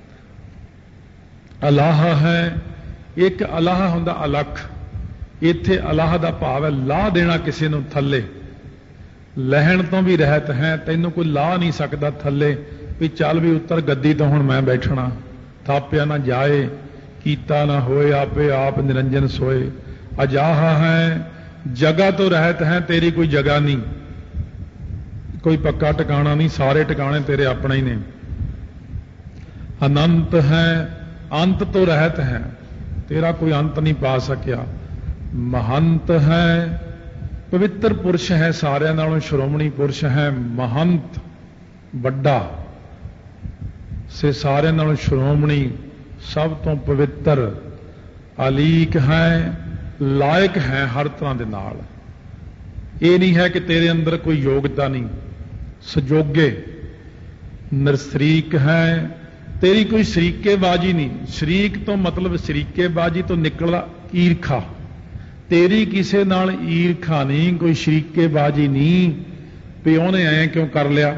ਅਲਾਹ ਹੈ, ਇੱਕ ਅਲਾਹ ਹੁੰਦਾ ਅਲਖ, ਇੱਥੇ ਅਲਾਹ ਦਾ ਭਾਵ ਹੈ ਲਾਹ ਦੇਣਾ ਕਿਸੇ ਨੂੰ ਥੱਲੇ। ਲਹਿਣ ਤੋਂ ਵੀ ਰਹਿਤ ਹੈ, ਤੈਨੂੰ ਕੋਈ ਲਾਹ ਨਹੀਂ ਸਕਦਾ ਥੱਲੇ, ਵੀ ਚੱਲ ਵੀ ਉੱਤਰ ਗੱਦੀ ਤੋਂ ਹੁਣ ਮੈਂ ਬੈਠਣਾ। ਥਾਪਿਆ ਨਾ ਜਾਏ, ਕੀਤਾ ਨਾ ਹੋਏ, ਆਪੇ ਆਪ ਨਿਰੰਜਨ ਸੋਏ। ਅਜਾਹ ਹੈ, ਜਗ੍ਹਾ ਤੋਂ ਰਹਿਤ ਹੈ, ਤੇਰੀ ਕੋਈ ਜਗ੍ਹਾ ਨਹੀਂ, ਕੋਈ ਪੱਕਾ ਟਿਕਾਣਾ ਨਹੀਂ, ਸਾਰੇ ਟਿਕਾਣੇ ਤੇਰੇ ਆਪਣੇ ਹੀ ਨੇ। ਅਨੰਤ ਹੈ, ਅੰਤ ਤੋਂ ਰਹਿਤ ਹੈ, ਤੇਰਾ ਕੋਈ ਅੰਤ ਨਹੀਂ ਪਾ ਸਕਿਆ। ਮਹੰਤ ਹੈ, ਪਵਿੱਤਰ ਪੁਰਸ਼ ਹੈ, ਸਾਰਿਆਂ ਨਾਲੋਂ ਸ਼੍ਰੋਮਣੀ ਪੁਰਸ਼ ਹੈ। ਮਹੰਤ, ਵੱਡਾ ਸੇ ਸਾਰਿਆਂ ਨਾਲੋਂ ਸ਼੍ਰੋਮਣੀ, ਸਭ ਤੋਂ ਪਵਿੱਤਰ। ਅਲੀਕ ਹੈ, ਲਾਇਕ ਹੈ ਹਰ ਤਰ੍ਹਾਂ ਦੇ ਨਾਲ। ਇਹ ਨਹੀਂ ਹੈ ਕਿ ਤੇਰੇ ਅੰਦਰ ਕੋਈ ਯੋਗਤਾ ਨਹੀਂ, ਸਜੋਗੇ। ਨਿਰਸ਼ਰੀਕ ਹੈ, ਤੇਰੀ ਕੋਈ ਸ਼ਰੀਕੇਬਾਜ਼ੀ ਨਹੀਂ। ਸ਼ਰੀਕ ਤੋਂ ਮਤਲਬ ਸ਼ਰੀਕੇਬਾਜ਼ੀ ਤੋਂ ਨਿਕਲਦਾ ਈਰਖਾ, ਤੇਰੀ ਕਿਸੇ ਨਾਲ ਈਰਖਾ ਨਹੀਂ, ਕੋਈ ਸ਼ਰੀਕੇਬਾਜ਼ੀ ਨਹੀਂ ਵੀ ਉਹਨੇ ਐਂ ਕਿਉਂ ਕਰ ਲਿਆ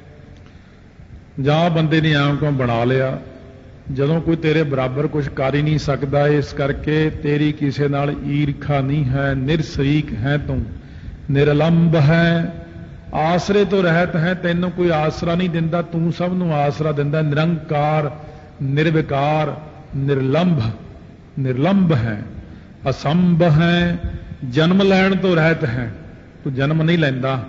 ਜਾਂ ਬੰਦੇ ਨੇ ਐਂ ਕਿਉਂ ਬਣਾ ਲਿਆ, ਜਦੋਂ ਕੋਈ ਤੇਰੇ ਬਰਾਬਰ ਕੁਝ ਕਰ ਹੀ ਨਹੀਂ ਸਕਦਾ। ਇਸ ਕਰਕੇ ਤੇਰੀ ਕਿਸੇ ਨਾਲ ਈਰਖਾ ਨਹੀਂ ਹੈ। ਨਿਰਸ਼ਰੀਕ ਹੈ ਤੂੰ। ਨਿਰਲੰਭ ਹੈ, ਆਸਰੇ ਤੋਂ ਰਹਿਤ ਹੈ, ਤੈਨੂੰ ਕੋਈ ਆਸਰਾ ਨਹੀਂ ਦਿੰਦਾ, ਤੂੰ ਸਭ ਨੂੰ ਆਸਰਾ ਦਿੰਦਾ। ਨਿਰੰਕਾਰ, ਨਿਰਵਿਕਾਰ, ਨਿਰਲੰਭ, ਨਿਰਲੰਭ ਹੈ। ਅਸੰਭ ਹੈ, ਜਨਮ ਲੈਣ ਤੋਂ ਰਹਿਤ ਹੈ, ਤੂੰ ਜਨਮ ਨਹੀਂ ਲੈਂਦਾ।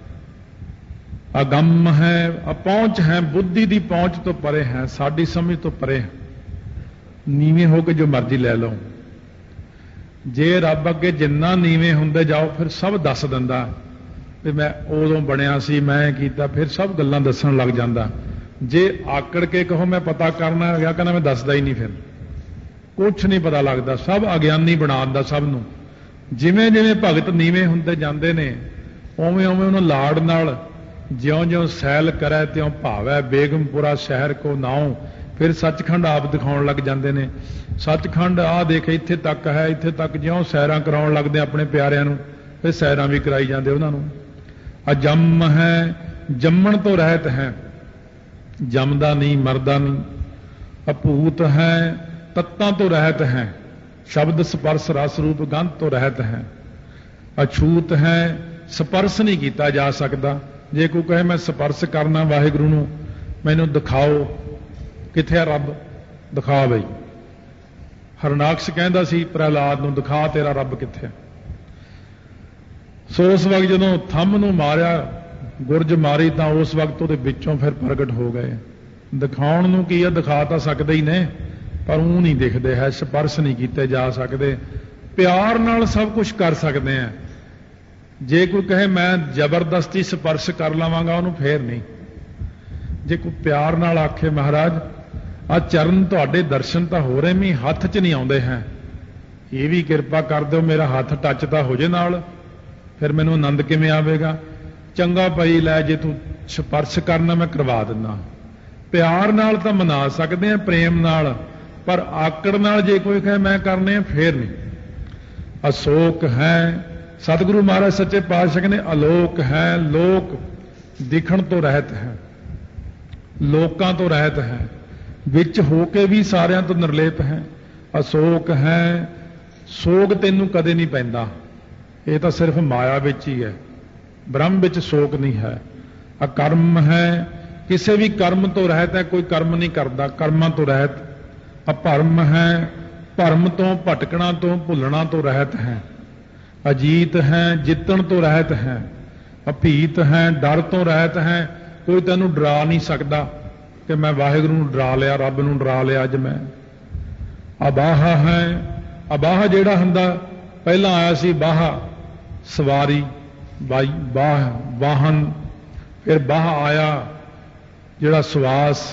ਅਗੰਮ ਹੈ, ਅਪਹੁੰਚ ਹੈ, ਬੁੱਧੀ ਦੀ ਪਹੁੰਚ ਤੋਂ ਪਰੇ ਹੈ, ਸਾਡੀ ਸਮਝ ਤੋਂ ਪਰੇ। ਨੀਵੇਂ ਹੋ ਕੇ ਜੋ ਮਰਜ਼ੀ ਲੈ ਲਓ। ਜੇ ਰੱਬ ਅੱਗੇ ਜਿੰਨਾ ਨੀਵੇਂ ਹੁੰਦੇ ਜਾਓ, ਫਿਰ ਸਭ ਦੱਸ ਦਿੰਦਾ ਵੀ ਮੈਂ ਉਦੋਂ ਬਣਿਆ ਸੀ, ਮੈਂ ਕੀਤਾ, ਫਿਰ ਸਭ ਗੱਲਾਂ ਦੱਸਣ ਲੱਗ ਜਾਂਦਾ। ਜੇ ਆਕੜ ਕੇ ਕਹੋ ਮੈਂ ਪਤਾ ਕਰਨਾ ਹੈਗਾ, ਕਹਿੰਦਾ ਮੈਂ ਦੱਸਦਾ ਹੀ ਨਹੀਂ, ਫਿਰ ਕੁਛ ਨਹੀਂ ਪਤਾ ਲੱਗਦਾ, ਸਭ ਅਗਿਆਨੀ ਬਣਾ ਦਿੰਦਾ ਸਭ ਨੂੰ। ਜਿਵੇਂ ਜਿਵੇਂ ਭਗਤ ਨੀਵੇਂ ਹੁੰਦੇ ਜਾਂਦੇ ਨੇ ਉਵੇਂ ਉਵੇਂ ਉਹਨੂੰ ਲਾੜ ਨਾਲ ਜਿਉਂ ਜਿਉਂ ਸੈਲ ਕਰੈ ਤਿਉਂ ਭਾਵੈ ਬੇਗਮਪੁਰਾ ਸ਼ਹਿਰ ਕੋ ਨਾਉ। ਫਿਰ ਸੱਚਖੰਡ ਆਪ ਦਿਖਾਉਣ ਲੱਗ ਜਾਂਦੇ ਨੇ। ਸੱਚਖੰਡ ਆਹ ਦੇਖ ਇੱਥੇ ਤੱਕ ਹੈ, ਇੱਥੇ ਤੱਕ ਜਿਉਂ ਸੈਰਾਂ ਕਰਾਉਣ ਲੱਗਦੇ ਆਪਣੇ ਪਿਆਰਿਆਂ ਨੂੰ, ਫਿਰ ਸੈਰਾਂ ਵੀ ਕਰਾਈ ਜਾਂਦੇ ਉਹਨਾਂ ਨੂੰ। ਅਜੰਮ ਹੈ, ਜੰਮਣ ਤੋਂ ਰਹਿਤ ਹੈ, ਜੰਮਦਾ ਨਹੀਂ ਮਰਦਾ ਨਹੀਂ। ਅਭੂਤ ਹੈ, ਤੱਤਾਂ ਤੋਂ ਰਹਿਤ ਹੈ, ਸ਼ਬਦ ਸਪਰਸ ਰਸ ਰੂਪ ਗੰਧ ਤੋਂ ਰਹਿਤ ਹੈ। ਅਛੂਤ ਹੈ, ਸਪਰਸ ਨਹੀਂ ਕੀਤਾ ਜਾ ਸਕਦਾ। ਜੇ ਕੋਈ ਕਹੇ ਮੈਂ ਸਪਰਸ ਕਰਨਾ ਵਾਹਿਗੁਰੂ ਨੂੰ, ਮੈਨੂੰ ਦਿਖਾਓ, ਕਿੱਥੇ ਆ ਰੱਬ, ਦਿਖਾ ਬਈ। ਹਰਨਾਕਸ਼ ਕਹਿੰਦਾ ਸੀ ਪ੍ਰਹਿਲਾਦ ਨੂੰ, ਦਿਖਾ ਤੇਰਾ ਰੱਬ ਕਿੱਥੇ ਆ। ਸੋ ਉਸ ਵਕਤ ਜਦੋਂ ਥੰਮ ਨੂੰ ਮਾਰਿਆ, ਗੁਰਜ ਮਾਰੀ, ਤਾਂ ਉਸ ਵਕਤ ਉਹਦੇ ਵਿੱਚੋਂ ਫਿਰ ਪ੍ਰਗਟ ਹੋ ਗਏ। ਦਿਖਾਉਣ ਨੂੰ ਕੀ ਆ, ਦਿਖਾ ਤਾਂ ਸਕਦੇ ਹੀ ਨੇ, ਪਰ ਉਹ ਨਹੀਂ ਦਿਖਦੇ ਹੈ, ਸਪਰਸ਼ ਨਹੀਂ ਕੀਤੇ ਜਾ ਸਕਦੇ। ਪਿਆਰ ਨਾਲ ਸਭ ਕੁਝ ਕਰ ਸਕਦੇ ਆ। ਜੇ ਕੋਈ ਕਹੇ ਮੈਂ ਜ਼ਬਰਦਸਤੀ ਸਪਰਸ਼ ਕਰ ਲਵਾਂਗਾ ਉਹਨੂੰ, ਫੇਰ ਨਹੀਂ। ਜੇ ਕੋਈ ਪਿਆਰ ਨਾਲ ਆਖੇ ਮਹਾਰਾਜ ਆ ਚਰਨ ਤੁਹਾਡੇ ਦਰਸ਼ਨ ਤਾਂ ਹੋ ਰਹੇ, ਵੀ ਹੱਥ 'ਚ ਨਹੀਂ ਆਉਂਦੇ ਹੈ, ਇਹ ਵੀ ਕਿਰਪਾ ਕਰ ਦਿਓ, ਮੇਰਾ ਹੱਥ ਟੱਚ ਤਾਂ ਹੋ ਜੇ ਨਾਲ, ਫਿਰ ਮੈਨੂੰ ਆਨੰਦ ਕਿਵੇਂ ਆਵੇਗਾ। ਚੰਗਾ ਭਾਈ ਲੈ, ਜੇ ਤੂੰ ਸਪਰਸ਼ ਕਰਨਾ ਮੈਂ ਕਰਵਾ ਦਿੰਦਾ। ਪਿਆਰ ਨਾਲ ਤਾਂ ਮਨਾ ਸਕਦੇ ਆ, ਪ੍ਰੇਮ ਨਾਲ, ਪਰ ਆਕੜ ਨਾਲ ਜੇ ਕੋਈ ਕਹੇ ਮੈਂ ਕਰਨੇ ਆ, ਫੇਰ ਨਹੀਂ। ਅਸ਼ੋਕ ਹੈ, ਸਤਿਗੁਰੂ ਮਹਾਰਾਜ ਸੱਚੇ ਪਾਤਸ਼ਾਹ ਨੇ ਅਲੋਕ ਹੈ, ਲੋਕ ਦਿਖਣ ਤੋਂ ਰਹਿਤ ਹੈ, ਲੋਕਾਂ ਤੋਂ ਰਹਿਤ ਹੈ, ਵਿੱਚ ਹੋ ਕੇ ਵੀ ਸਾਰਿਆਂ ਤੋਂ ਨਿਰਲੇਪ ਹੈ। ਅਸ਼ੋਕ ਹੈ, ਸੋਗ ਤੈਨੂੰ ਕਦੇ ਨਹੀਂ ਪੈਂਦਾ, ਇਹ ਤਾਂ ਸਿਰਫ ਮਾਇਆ ਵਿੱਚ ਹੀ ਹੈ, ਬ੍ਰਹਮ ਵਿੱਚ ਸ਼ੋਕ ਨਹੀਂ ਹੈ। ਅਕਰਮ ਹੈ, ਕਿਸੇ ਵੀ ਕਰਮ ਤੋਂ ਰਹਿਤ ਹੈ, ਕੋਈ ਕਰਮ ਨਹੀਂ ਕਰਦਾ, ਕਰਮਾਂ ਤੋਂ ਰਹਿਤ। ਅਭਰਮ ਹੈ, ਭਰਮ ਤੋਂ, ਭਟਕਣਾ ਤੋਂ, ਭੁੱਲਣਾ ਤੋਂ ਰਹਿਤ ਹੈ। ਅਜੀਤ ਹੈ, ਜਿੱਤਣ ਤੋਂ ਰਹਿਤ ਹੈ। ਅਭੀਤ ਹੈ, ਡਰ ਤੋਂ ਰਹਿਤ ਹੈ, ਕੋਈ ਤੈਨੂੰ ਡਰਾ ਨਹੀਂ ਸਕਦਾ ਕਿ ਮੈਂ ਵਾਹਿਗੁਰੂ ਨੂੰ ਡਰਾ ਲਿਆ, ਰੱਬ ਨੂੰ ਡਰਾ ਲਿਆ ਅੱਜ ਮੈਂ। ਅਬਾਹ ਹੈ, ਅਬਾਹ ਜਿਹੜਾ ਹੁੰਦਾ, ਪਹਿਲਾਂ ਆਇਆ ਸੀ ਬਾਹ ਸਵਾਰੀ, ਬਾਈ ਬਾਹ ਵਾਹਨ, ਫਿਰ ਬਾਹ ਆਇਆ ਜਿਹੜਾ ਸਵਾਸ,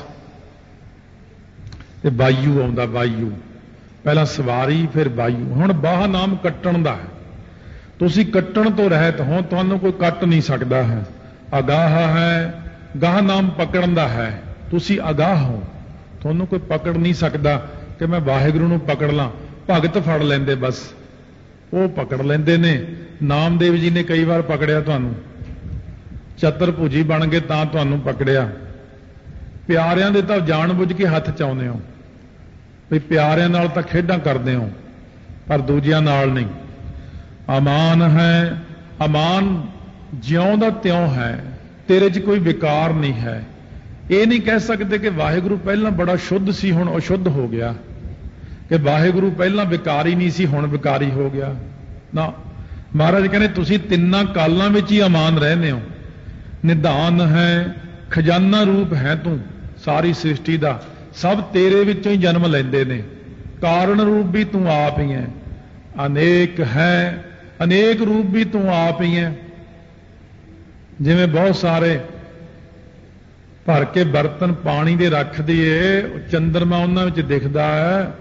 ਤੇ ਵਾਯੂ ਆਉਂਦਾ, ਵਾਯੂ ਪਹਿਲਾਂ ਸਵਾਰੀ ਫਿਰ ਵਾਯੂ। ਹੁਣ ਬਾਹ ਨਾਮ ਕੱਟਣ ਦਾ ਹੈ, ਤੁਸੀਂ ਕੱਟਣ ਤੋਂ ਰਹਿਤ ਹੋ, ਤੁਹਾਨੂੰ ਕੋਈ ਕੱਟ ਨਹੀਂ ਸਕਦਾ ਹੈ। ਅਗਾਹ ਹੈ, ਗਾਹ ਨਾਮ ਪਕੜਨ ਦਾ ਹੈ, ਤੁਸੀਂ ਅਗਾਹ ਹੋ, ਤੁਹਾਨੂੰ ਕੋਈ ਪਕੜ ਨਹੀਂ ਸਕਦਾ ਕਿ ਮੈਂ ਵਾਹਿਗੁਰੂ ਨੂੰ ਪਕੜ ਲਾਂ। ਭਗਤ ਫੜ ਲੈਂਦੇ, ਬਸ ਉਹ ਪਕੜ ਲੈਂਦੇ ਨੇ। ਨਾਮਦੇਵ ਜੀ ਨੇ ਕਈ ਵਾਰ ਪਕੜਿਆ ਤੁਹਾਨੂੰ, ਚਤੁਰਭੁਜੀ ਬਣ ਗਏ ਤਾਂ ਤੁਹਾਨੂੰ ਪਕੜਿਆ। ਪਿਆਰਿਆਂ ਦੇ ਤਾਂ ਜਾਣ ਬੁੱਝ ਕੇ ਹੱਥ ਚਾਉਂਦੇ ਹੋ, ਵੀ ਪਿਆਰਿਆਂ ਨਾਲ ਤਾਂ ਖੇਡਾਂ ਕਰਦੇ ਹੋ, ਪਰ ਦੂਜਿਆਂ ਨਾਲ ਨਹੀਂ। ਅਮਾਨ ਹੈ, ਅਮਾਨ ਜਿਉਂ ਦਾ ਤਿਉਂ ਹੈ, ਤੇਰੇ 'ਚ ਕੋਈ ਵਿਕਾਰ ਨਹੀਂ ਹੈ। ਇਹ ਨਹੀਂ ਕਹਿ ਸਕਦੇ ਕਿ ਵਾਹਿਗੁਰੂ ਪਹਿਲਾਂ ਬੜਾ ਸ਼ੁੱਧ ਸੀ ਹੁਣ ਅਸ਼ੁੱਧ ਹੋ ਗਿਆ, ਕਿ ਵਾਹਿਗੁਰੂ ਪਹਿਲਾਂ ਵਿਕਾਰੀ ਨਹੀਂ ਸੀ ਹੁਣ ਵਿਕਾਰੀ ਹੋ ਗਿਆ ਨਾ। ਮਹਾਰਾਜ ਕਹਿੰਦੇ ਤੁਸੀਂ ਤਿੰਨਾਂ ਕਾਲਾਂ ਵਿੱਚ ਹੀ ਅਮਾਨ ਰਹਿੰਦੇ ਹੋ। ਨਿਧਾਨ ਹੈ, ਖਜ਼ਾਨਾ ਰੂਪ ਹੈ ਤੂੰ ਸਾਰੀ ਸ੍ਰਿਸ਼ਟੀ ਦਾ, ਸਭ ਤੇਰੇ ਵਿੱਚੋਂ ਹੀ ਜਨਮ ਲੈਂਦੇ ਨੇ। ਕਾਰਨ ਰੂਪ ਵੀ ਤੂੰ ਆਪ ਹੀ ਹੈ। ਅਨੇਕ ਹੈ, ਅਨੇਕ ਰੂਪ ਵੀ ਤੂੰ ਆਪ ਹੀ ਹੈ। ਜਿਵੇਂ ਬਹੁਤ ਸਾਰੇ ਭਰ ਕੇ ਬਰਤਨ ਪਾਣੀ ਦੇ ਰੱਖ ਦਈਏ, ਚੰਦਰਮਾ ਉਹਨਾਂ ਵਿੱਚ ਦਿਖਦਾ ਹੈ,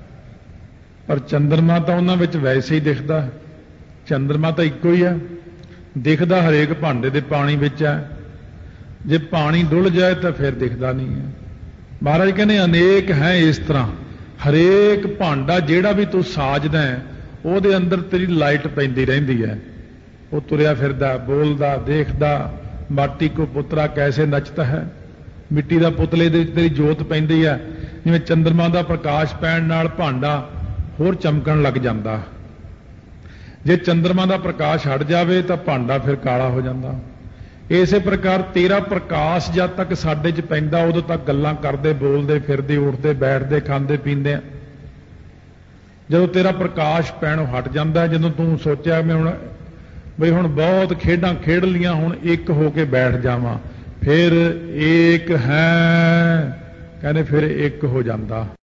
ਪਰ ਚੰਦਰਮਾ ਤਾਂ ਉਹਨਾਂ ਵਿੱਚ ਵੈਸੇ ਹੀ ਦਿਖਦਾ ਹੈ। ਚੰਦਰਮਾ ਤਾਂ ਇੱਕੋ ਹੀ ਹੈ, ਦਿਖਦਾ ਹਰੇਕ ਭਾਂਡੇ ਦੇ ਪਾਣੀ ਵਿੱਚ ਹੈ। ਜੇ ਪਾਣੀ ਡੁੱਲ ਜਾਏ ਤਾਂ ਫਿਰ ਦਿਖਦਾ ਨਹੀਂ ਹੈ। ਮਹਾਰਾਜ ਕਹਿੰਦੇ ਅਨੇਕ ਹੈ ਇਸ ਤਰ੍ਹਾਂ, ਹਰੇਕ ਭਾਂਡਾ ਜਿਹੜਾ ਵੀ ਤੂੰ ਸਾਜਦਾ ਹੈ ਉਹਦੇ ਅੰਦਰ ਤੇਰੀ ਲਾਈਟ ਪੈਂਦੀ ਰਹਿੰਦੀ ਹੈ। ਉਹ ਤੁਰਿਆ ਫਿਰਦਾ, ਬੋਲਦਾ, ਦੇਖਦਾ। ਮਾਟੀ ਕੋ ਪੁੱਤਰਾ ਕੈਸੇ ਨੱਚਦਾ ਹੈ, ਮਿੱਟੀ ਦਾ ਪੁਤਲੇ ਦੇ ਵਿੱਚ ਤੇਰੀ ਜੋਤ ਪੈਂਦੀ ਹੈ। ਜਿਵੇਂ ਚੰਦਰਮਾ ਦਾ ਪ੍ਰਕਾਸ਼ ਪੈਣ ਨਾਲ ਭਾਂਡਾ ਹੋਰ ਚਮਕਣ ਲੱਗ ਜਾਂਦਾ। ਜੇ ਚੰਦਰਮਾ ਦਾ ਪ੍ਰਕਾਸ਼ ਹਟ ਜਾਵੇ ਤਾਂ ਭਾਂਡਾ ਫਿਰ ਕਾਲਾ ਹੋ ਜਾਂਦਾ। ਇਸੇ ਪ੍ਰਕਾਰ ਤੇਰਾ ਪ੍ਰਕਾਸ਼ ਜਦ ਤੱਕ ਸਾਡੇ 'ਚ ਪੈਂਦਾ ਉਦੋਂ ਤੱਕ ਗੱਲਾਂ ਕਰਦੇ, ਬੋਲਦੇ, ਫਿਰਦੇ, ਉੱਠਦੇ, ਬੈਠਦੇ, ਖਾਂਦੇ, ਪੀਂਦੇ ਆ। ਜਦੋਂ ਤੇਰਾ ਪ੍ਰਕਾਸ਼ ਪੈਣੋਂ ਹਟ ਜਾਂਦਾ, ਜਦੋਂ ਤੂੰ ਸੋਚਿਆ ਮੈਂ ਹੁਣ ਬਈ ਹੁਣ ਬਹੁਤ ਖੇਡਾਂ ਖੇਡ ਲੀਆਂ, ਹੁਣ ਇੱਕ ਹੋ ਕੇ ਬੈਠ ਜਾਵਾਂ, ਫਿਰ ਏਕ ਹੈ ਕਹਿੰਦੇ ਫਿਰ ਇੱਕ ਹੋ ਜਾਂਦਾ।